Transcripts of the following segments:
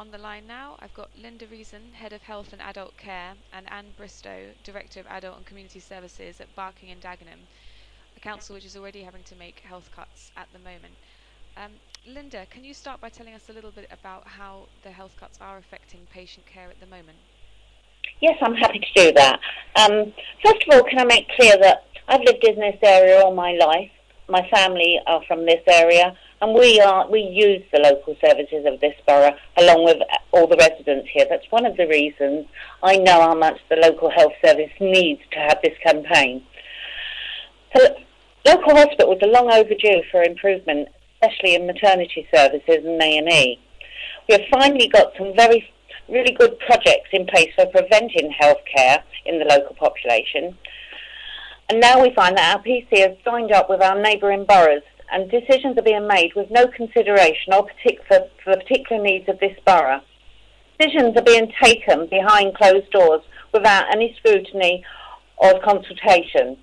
On the line now, I've got Linda Reason, Head of Health and Adult Care, and Anne Bristow, Director of Adult and Community Services at Barking and Dagenham, a council which is already having to make health cuts at the moment. Linda, can you start by telling us a little bit about how the health cuts are affecting patient care at the moment? Yes, I'm happy to do that. First of all, can I make clear that I've lived in this area all my life. My family are from this area, and we use the local services of this borough along with all the residents here. That's one of the reasons I know how much the local health service needs to have this campaign. So, local hospitals are long overdue for improvement, especially in maternity services and A&E. We have finally got some really good projects in place for preventing healthcare in the local population. And now we find that our PC has joined up with our neighbouring boroughs, and decisions are being made with no consideration for the particular needs of this borough. Decisions are being taken behind closed doors without any scrutiny or consultation.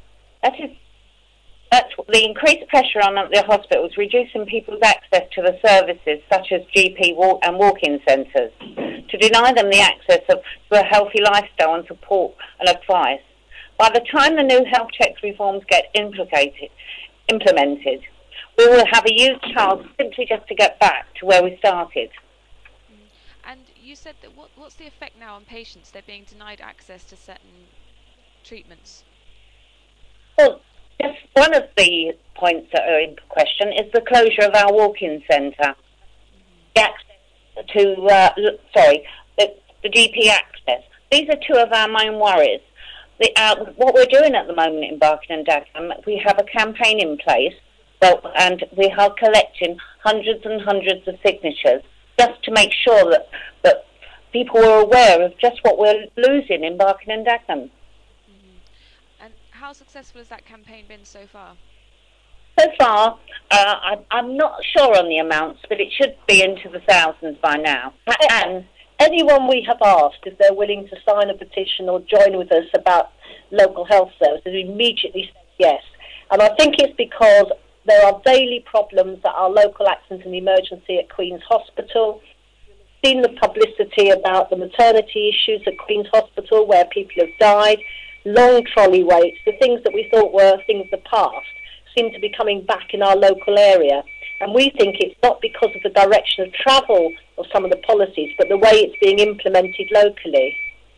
That's the increased pressure on the hospitals, reducing people's access to the services such as GP and walk-in centres, to deny them the access to a healthy lifestyle and support and advice. By the time the new health checks reforms get implemented, we will have a huge chance simply just to get back to where we started. And you said that what's the effect now on patients? They're being denied access to certain treatments. Well, just one of the points that are in question is the closure of our walk-in centre. The access to, the GP access. These are two of our main worries. What we're doing at the moment in Barking and Dagenham, we have a campaign in place, and we are collecting hundreds and hundreds of signatures just to make sure that people are aware of just what we're losing in Barking and Dagenham. And how successful has that campaign been so far? So far, I'm not sure on the amounts, but it should be into the thousands by now. And anyone we have asked if they're willing to sign a petition or join with us about local health services immediately said yes. And I think it's because there are daily problems at our local accident and emergency at Queen's Hospital. We've seen the publicity about the maternity issues at Queen's Hospital where people have died, long trolley waits, the things that we thought were things of the past seem to be coming back in our local area. And we think it's not because of the direction of travel of some of the policies, but the way it's being implemented locally.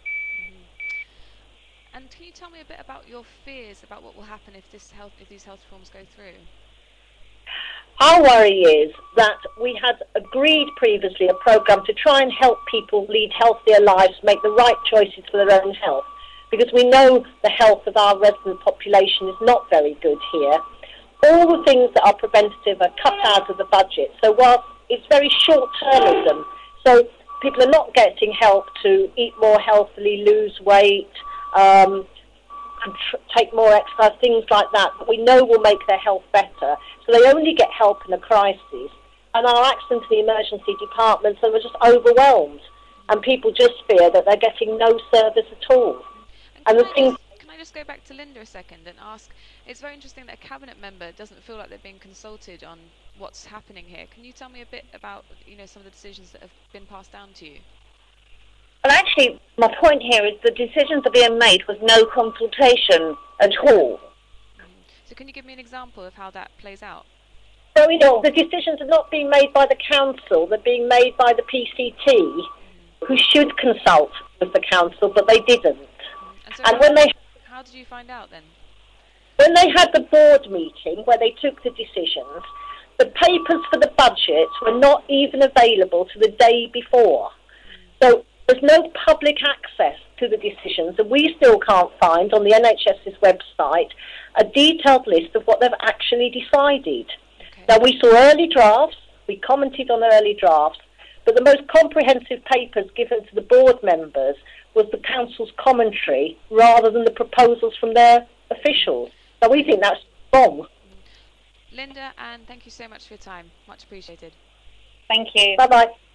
And can you tell me a bit about your fears about what will happen if these health reforms go through? Our worry is that we had agreed previously a programme to try and help people lead healthier lives, make the right choices for their own health, because we know the health of our resident population is not very good here. All the things that are preventative are cut out of the budget. So whilst it's very short-termism, so people are not getting help to eat more healthily, lose weight, and take more exercise, things like that we know will make their health better. So they only get help in a crisis. And our accident and emergency departments are just overwhelmed. And people just fear that they're getting no service at all. Can I just go back to Linda a second and ask, it's very interesting that a cabinet member doesn't feel like they're being consulted on what's happening here. Can you tell me a bit about, some of the decisions that have been passed down to you? Well, actually, my point here is the decisions are being made with no consultation at all. So can you give me an example of how that plays out? So, the decisions are not being made by the council, they're being made by the PCT, who should consult with the council, but they didn't. How did you find out then? When they had the board meeting where they took the decisions, the papers for the budget were not even available to the day before. So there's no public access to the decisions, and we still can't find on the NHS's website a detailed list of what they've actually decided. Okay. Now, we saw early drafts, we commented on early drafts, but the most comprehensive papers given to the board members was the council's commentary rather than the proposals from their officials. So we think that's wrong. Linda, Anne, thank you so much for your time. Much appreciated. Thank you. Bye-bye.